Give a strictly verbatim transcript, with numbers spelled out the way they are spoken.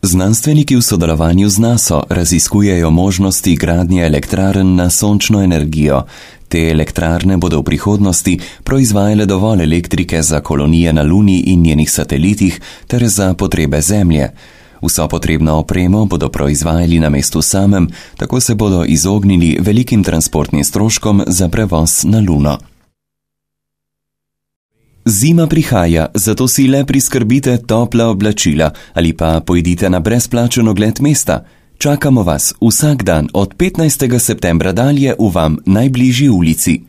Znanstveniki v sodelovanju z naso raziskujejo možnosti gradnje elektrarn na sončno energijo. Te elektrarne bodo v prihodnosti proizvajale dovolj elektrike za kolonije na Luni in njenih satelitih ter za potrebe Zemlje. Vso potrebno opremo bodo proizvajali na mestu samem, tako se bodo izognili velikim transportnim stroškom za prevoz na Luno. Zima prihaja, zato si le priskrbite topla oblačila ali pa pojdite na brezplačen ogled mesta. Čakamo vas vsak dan od petnajstega septembra dalje v vam najbližji ulici.